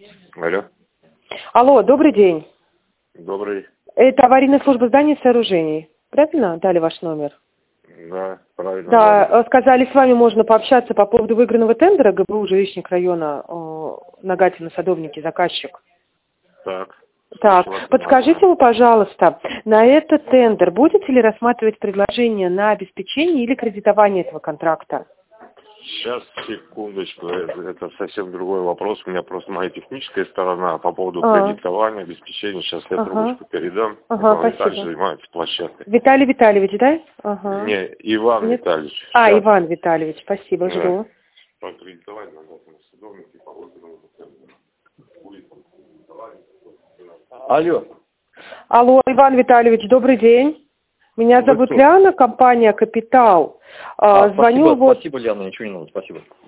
Алло. Алло, добрый день. Добрый. Это аварийная служба зданий и сооружений. Правильно дали ваш номер? Да, правильно. Да, сказали, с вами можно пообщаться по поводу выигранного тендера ГБУ жилищник района Нагатино-Садовники, заказчик. Так. Так, подскажите вы, пожалуйста, на этот тендер будете ли рассматривать предложение на обеспечение или кредитование этого контракта? Сейчас, секундочку, это совсем другой вопрос. У меня просто моя техническая сторона по поводу кредитования, обеспечения. Сейчас я трубочку передам. Виталий занимается площадкой. Виталий Витальевич, да? Не, Иван Витальевич. Сейчас. Иван Витальевич, спасибо, жду. По кредитованию на Садовники, по выигранному тендеру. Будет кредитование. Алло. Алло, Иван Витальевич, добрый день. Меня зовут Ляна, компания «Капитал». Звоню спасибо, спасибо, Ляна, ничего не надо, спасибо.